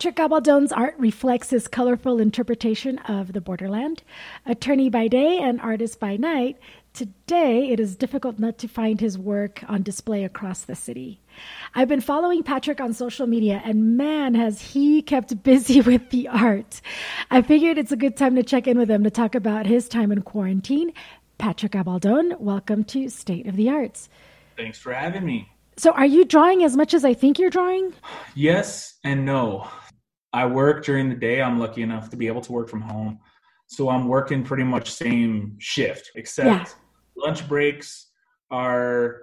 Patrick Gabaldone's art reflects his colorful interpretation of the borderland. Attorney by day and artist by night, today it is difficult not to find his work on display across the city. I've been following Patrick on social media, and man, has he kept busy with the art. I figured it's a good time to check in with him to talk about his time in quarantine. Patrick Gabaldone, welcome to State of the Arts. Thanks for having me. So are you drawing as much as I think you're drawing? Yes and no. I work during the day. I'm lucky enough to be able to work from home. So I'm working pretty much same shift, except lunch breaks are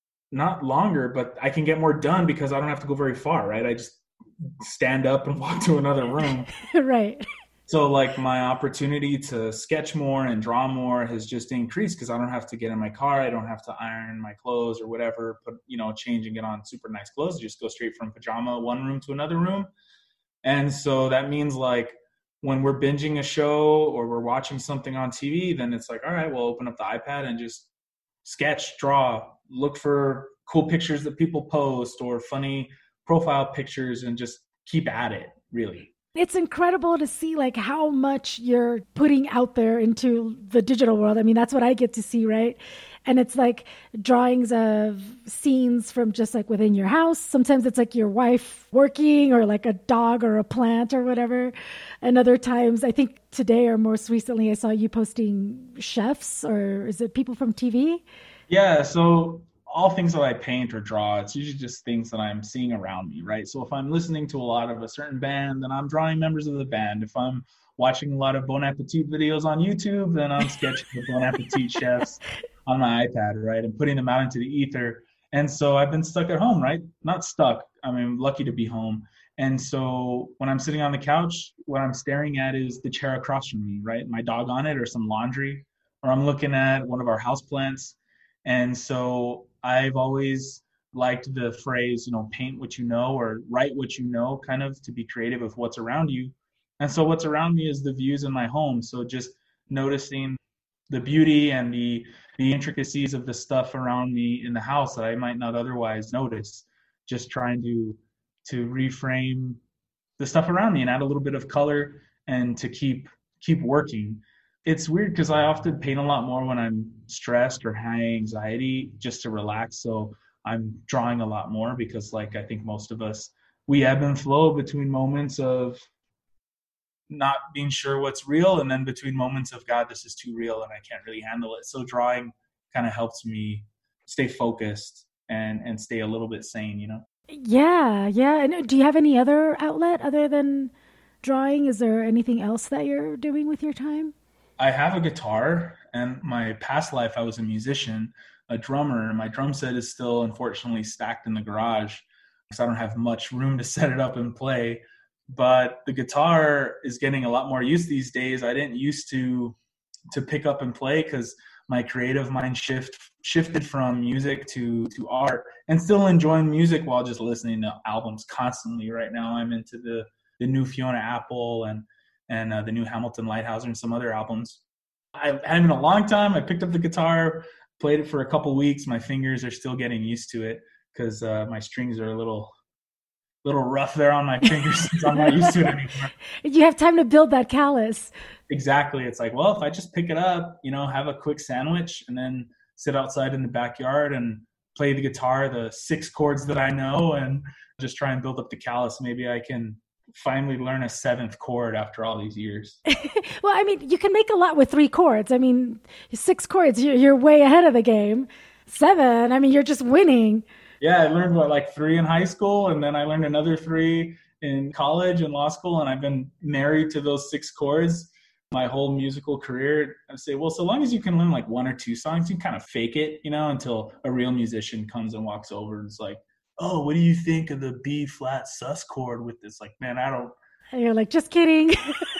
not longer, but I can get more done because I don't have to go very far, right? I just stand up and walk to another room. Right. So like my opportunity to sketch more and draw more has just increased because I don't have to get in my car. I don't have to iron my clothes or whatever, change and get on super nice clothes. Just go straight from pajama, one room to another room. And so that means like when we're binging a show or we're watching something on TV, then it's like, all right, we'll open up the iPad and just sketch, draw, look for cool pictures that people post or funny profile pictures and just keep at it, really. It's incredible to see like how much you're putting out there into the digital world. I mean, that's what I get to see, right? And it's like drawings of scenes from just like within your house. Sometimes it's like your wife working or like a dog or a plant or whatever. And other times, I think today or most recently, I saw you posting chefs, or is it people from TV? Yeah, so all things that I paint or draw, it's usually just things that I'm seeing around me, right? So if I'm listening to a lot of a certain band, then I'm drawing members of the band. If I'm watching a lot of Bon Appetit videos on YouTube, then I'm sketching the Bon Appetit chefs on my iPad, right? And putting them out into the ether. And so I've been stuck at home, right? Not stuck. I mean, lucky to be home. And so when I'm sitting on the couch, what I'm staring at is the chair across from me, right? My dog on it or some laundry, or I'm looking at one of our houseplants. And so I've always liked the phrase, paint what you know or write what you know, kind of to be creative with what's around you. And so what's around me is the views in my home. So just noticing the beauty and the intricacies of the stuff around me in the house that I might not otherwise notice. Just trying to reframe the stuff around me and add a little bit of color and to keep working. It's weird because I often paint a lot more when I'm stressed or high anxiety just to relax. So I'm drawing a lot more because I think most of us, we ebb and flow between moments of not being sure what's real and then between moments of, God, this is too real and I can't really handle it. So drawing kind of helps me stay focused and stay a little bit sane, Yeah. And do you have any other outlet other than drawing? Is there anything else that you're doing with your time? I have a guitar, and my past life I was a musician, a drummer. My drum set is still unfortunately stacked in the garage because I don't have much room to set it up and play. But the guitar is getting a lot more use these days. I didn't used to pick up and play because my creative mind shifted from music to art, and still enjoying music while just listening to albums constantly. Right now I'm into the new Fiona Apple and the new Hamilton Lighthouser and some other albums. I haven't in a long time. I picked up the guitar, played it for a couple weeks. My fingers are still getting used to it because my strings are a little rough there on my fingers since I'm not used to it anymore. You have time to build that callus. Exactly. It's like, well, if I just pick it up, have a quick sandwich and then sit outside in the backyard and play the guitar, the 6 chords that I know, and just try and build up the callus, maybe I can finally learn a 7th chord after all these years. Well, I mean, you can make a lot with 3 chords. I mean, 6 chords, you're way ahead of the game. 7, I mean, you're just winning. Yeah, I learned 3 in high school, and then I learned another 3 in college and law school, and I've been married to those 6 chords my whole musical career. I say, well, so long as you can learn 1 or 2 songs, you kind of fake it, until a real musician comes and walks over and is like, oh, what do you think of the B flat sus chord with this? Man, I don't. And you're like, just kidding.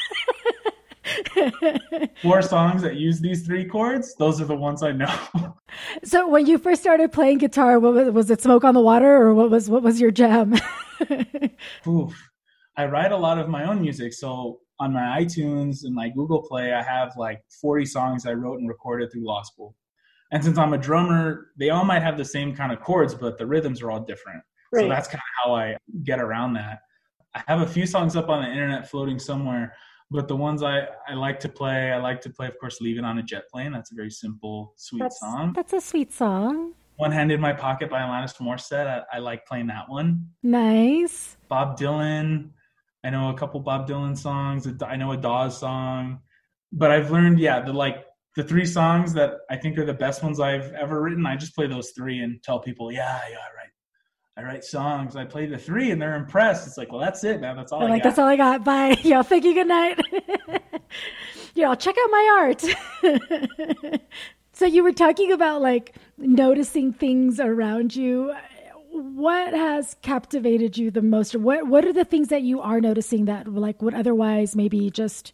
4 songs that use these 3 chords, those are the ones I know. So when you first started playing guitar, was it Smoke on the Water, or what was your jam? Oof. I write a lot of my own music. So on my iTunes and my Google Play, I have 40 songs I wrote and recorded through law school. And since I'm a drummer, they all might have the same kind of chords, but the rhythms are all different. Right. So that's kind of how I get around that. I have a few songs up on the internet floating somewhere, but the ones I like to play, of course, Leave It on a Jet Plane. That's a very simple, sweet song. That's a sweet song. One Hand in My Pocket by Alanis Morissette. I like playing that one. Nice. Bob Dylan. I know a couple Bob Dylan songs. I know a Dawes song. But I've learned, the three songs that I think are the best ones I've ever written. I just play those three and tell people, I write songs. I play the three and they're impressed. It's like, well, that's it, man. That's all I got. That's all I got. Bye. Thank you. Good night. Check out my art. So you were talking about like noticing things around you. What has captivated you the most? What are the things that you are noticing that like would otherwise maybe just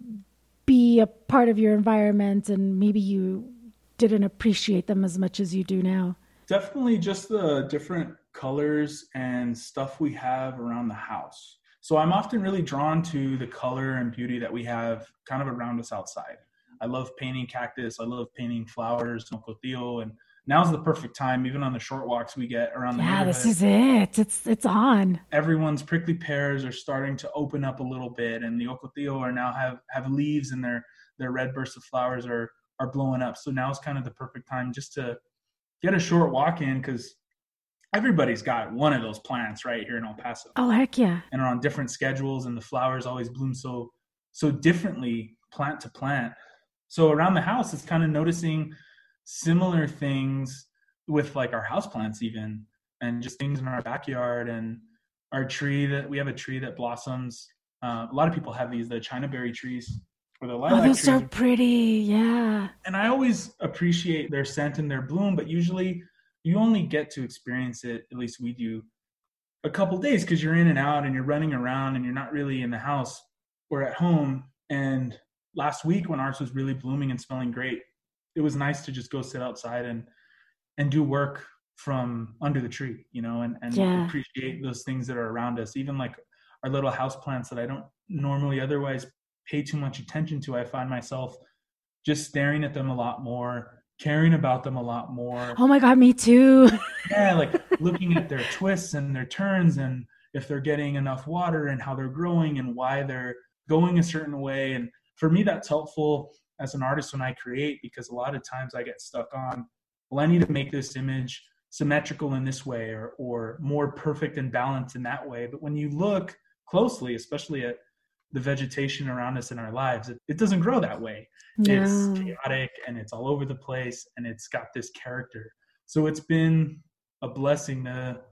be a part of your environment and maybe you didn't appreciate them as much as you do now? Definitely just the different colors and stuff we have around the house. So I'm often really drawn to the color and beauty that we have kind of around us outside. I love painting cactus. I love painting flowers, ocotillo, and now's the perfect time, even on the short walks we get around the neighborhood. This is it. It's on. Everyone's prickly pears are starting to open up a little bit, and the ocotillo are now have leaves, and their red bursts of flowers are blowing up. So now's kind of the perfect time just to get a short walk in, because everybody's got one of those plants right here in El Paso. Oh, heck yeah. And are on different schedules, and the flowers always bloom so differently plant to plant. So around the house, it's kind of noticing similar things with like our houseplants even, and just things in our backyard, and our tree we have a tree that blossoms. A lot of people have the China berry trees or the lilac trees. Those are pretty, yeah. And I always appreciate their scent and their bloom, but usually you only get to experience it, at least we do, a couple days, because you're in and out and you're running around and you're not really in the house or at home. And last week when ours was really blooming and smelling great, it was nice to just go sit outside and do work from under the tree, and appreciate those things that are around us. Even like our little house plants that I don't normally otherwise pay too much attention to. I find myself just staring at them a lot more, caring about them a lot more. Oh my God, me too. Yeah, like looking at their twists and their turns, and if they're getting enough water, and how they're growing, and why they're going a certain way. And for me, that's helpful as an artist when I create, because a lot of times I get stuck on, well, I need to make this image symmetrical in this way, or more perfect and balanced in that way. But when you look closely, especially at the vegetation around us in our lives, it doesn't grow that way. No. It's chaotic and it's all over the place, and it's got this character. So it's been a blessing to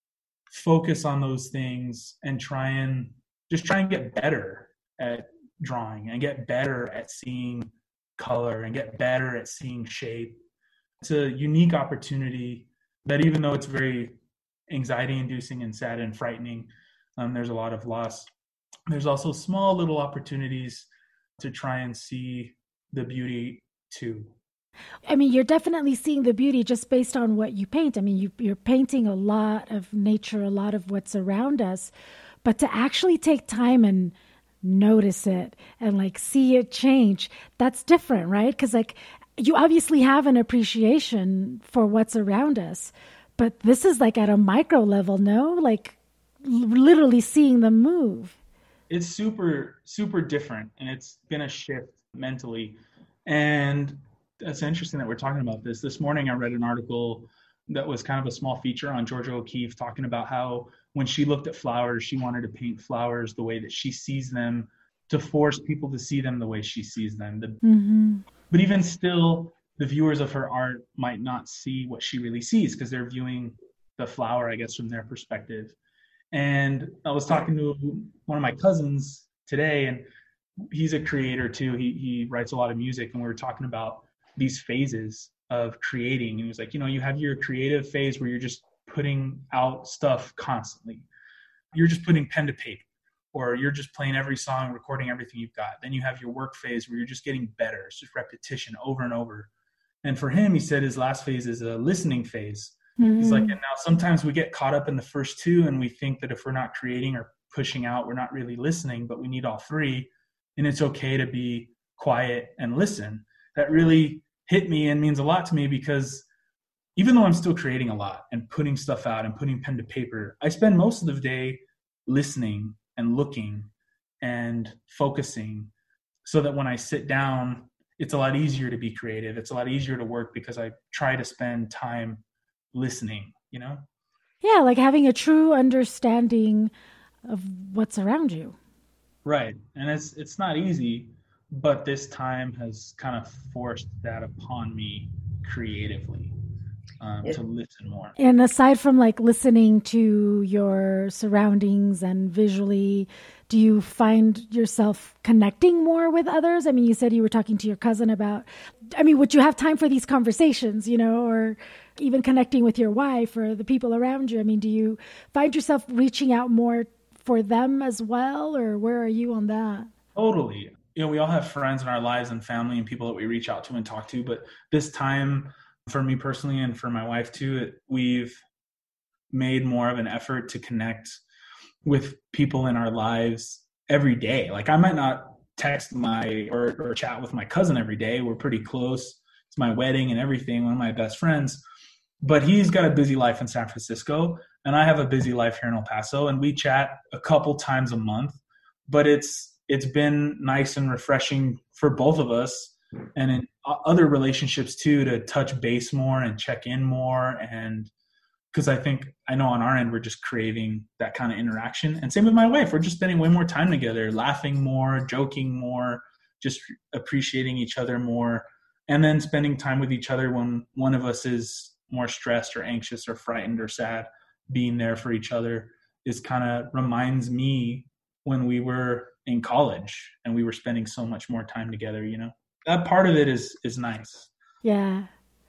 focus on those things and try and get better at drawing, and get better at seeing color, and get better at seeing shape. It's a unique opportunity that, even though it's very anxiety inducing and sad and frightening, there's a lot of loss. There's also small little opportunities to try and see the beauty too. I mean, you're definitely seeing the beauty just based on what you paint. I mean, you're painting a lot of nature, a lot of what's around us, but to actually take time and notice it and like see it change, that's different, right? Because like you obviously have an appreciation for what's around us, but this is like at a micro level, no? Like literally seeing them move. It's super, super different, and it's been a shift mentally. And it's interesting that we're talking about this. This morning I read an article that was kind of a small feature on Georgia O'Keeffe, talking about how when she looked at flowers, she wanted to paint flowers the way that she sees them, to force people to see them the way she sees them. But even still, the viewers of her art might not see what she really sees, because they're viewing the flower, I guess, from their perspective. And I was talking to one of my cousins today, and he's a creator too. He writes a lot of music, and we were talking about these phases of creating. And he was like, you have your creative phase where you're just putting out stuff constantly. You're just putting pen to paper, or you're just playing every song, recording everything you've got. Then you have your work phase where you're just getting better. It's just repetition over and over. And for him, he said his last phase is a listening phase. He's like, and now sometimes we get caught up in the first two, and we think that if we're not creating or pushing out, we're not really listening, but we need all three. And it's okay to be quiet and listen. That really hit me and means a lot to me, because even though I'm still creating a lot and putting stuff out and putting pen to paper, I spend most of the day listening and looking and focusing, so that when I sit down, it's a lot easier to be creative. It's a lot easier to work because I try to spend time listening, you know? Yeah, like having a true understanding of what's around you. Right. And it's not easy, but this time has kind of forced that upon me creatively, to listen more. And aside from like listening to your surroundings and visually, do you find yourself connecting more with others? I mean, you said you were talking to your cousin about, I mean, would you have time for these conversations, or even connecting with your wife or the people around you? I mean, do you find yourself reaching out more for them as well, or where are you on that? Totally. We all have friends in our lives and family and people that we reach out to and talk to, but this time, for me personally and for my wife too, we've made more of an effort to connect with people in our lives every day. Like I might not text or chat with my cousin every day. We're pretty close. It's my wedding and everything, one of my best friends. But he's got a busy life in San Francisco, and I have a busy life here in El Paso, and we chat a couple times a month. But it's been nice and refreshing for both of us, and in other relationships too, to touch base more and check in more. And because I know on our end, we're just craving that kind of interaction. And same with my wife. We're just spending way more time together, laughing more, joking more, just appreciating each other more. And then spending time with each other when one of us is more stressed or anxious or frightened or sad. Being there for each other is kind of reminds me when we were in college and we were spending so much more time together, That part of it is nice. Yeah.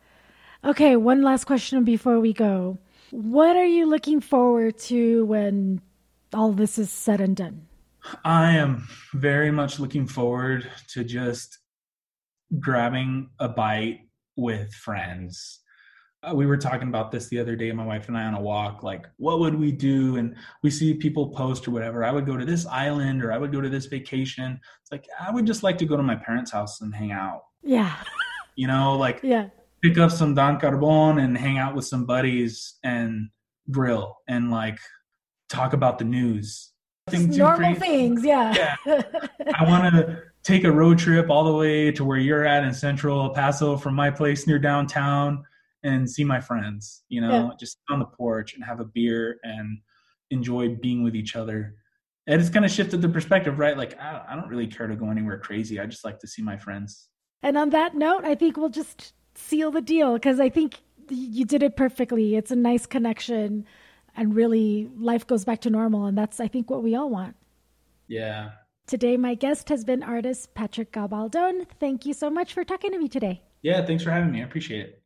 Okay, one last question before we go. What are you looking forward to when all this is said and done? I am very much looking forward to just grabbing a bite with friends. We were talking about this the other day, my wife and I, on a walk, like what would we do? And we see people post or whatever. I would go to this island or I would go to this vacation. It's like, I would just like to go to my parents' house and hang out, Yeah. like Yeah. pick up some Don Carbon and hang out with some buddies and grill and like talk about the news. Just normal things. Yeah. Yeah. I want to take a road trip all the way to where you're at in Central El Paso from my place near downtown and see my friends, just sit on the porch and have a beer and enjoy being with each other. And it's kind of shifted the perspective, right? Like, I don't really care to go anywhere crazy. I just like to see my friends. And on that note, I think we'll just seal the deal because I think you did it perfectly. It's a nice connection and really life goes back to normal. And that's, I think, what we all want. Yeah. Today, my guest has been artist Patrick Gabaldon. Thank you so much for talking to me today. Yeah, thanks for having me. I appreciate it.